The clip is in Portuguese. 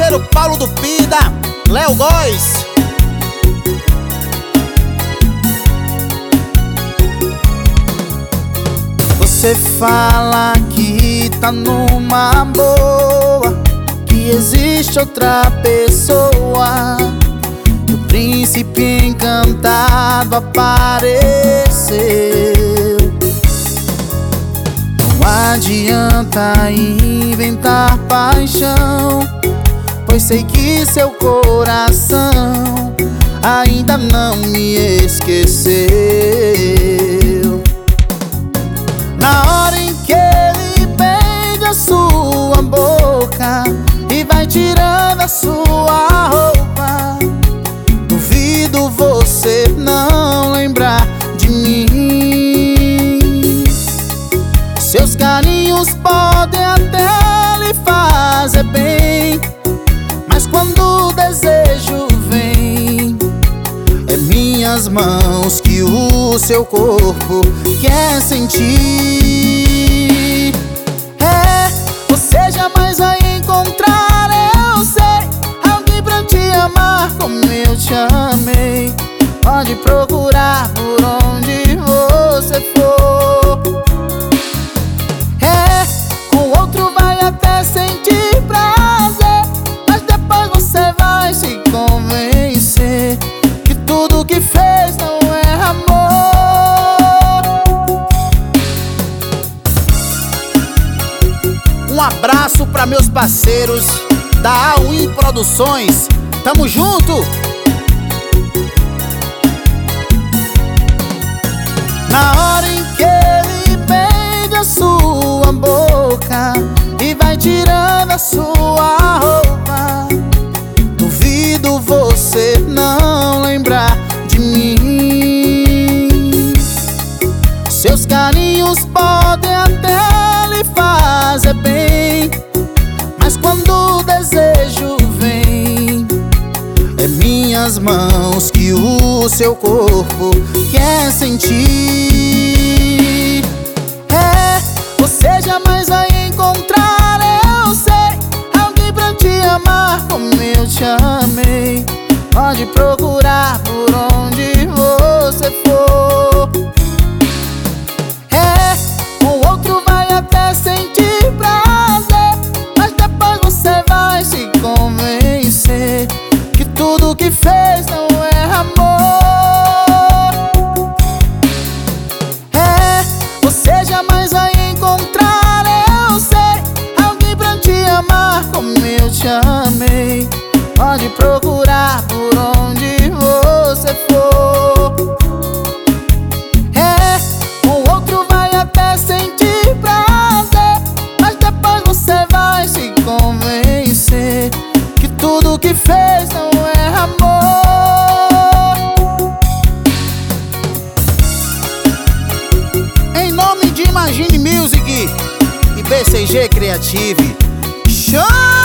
parceiro Paulo do Pida, Léo Góes. Você fala que tá numa boa, que existe outra pessoa, que o príncipe encantado apareceu. Não adianta inventar paixão, pois sei que seu coração ainda não me esqueceu. Na hora em que ele beija sua boca e vai tirando a sua roupa, duvido você não lembrar de mim. Seus carinhos podem até lhe fazer bem, mas quando o desejo vem, é minhas mãos que o seu corpo quer sentir. É, você jamais vai encontrar, eu sei, alguém pra te amar como eu te amei. Pode procurar por onde você for. É, com outro vai até sentir prazer, mas depois você vai se convencer que tudo que fez não é amor. Um abraço para meus parceiros da AWIN Produções. Tamo junto! Na hora em que ele beija sua boca e vai tirando a sua roupa, duvido você não lembrar de mim. Seus carinhos podem até lhe fazer bem, mas quando o desejo vem, é minhas mãos que o seu corpo quer sentir. É, você jamais vai encontrar, eu sei, alguém pra te amar como eu te amei. Pode procurar por onde você for. É, com outro vai até sentir prazer, mas depois você vai se convencer que tudo que fez não é amor. É, você jamais vai encontrar, eu sei, alguém pra te amar como eu te amei. Pode procurar por onde você for. É, com outro vai até sentir prazer, mas depois você vai se convencer que tudo que fez não é amor. Em nome de Imagine Music e BCG Creative, chama!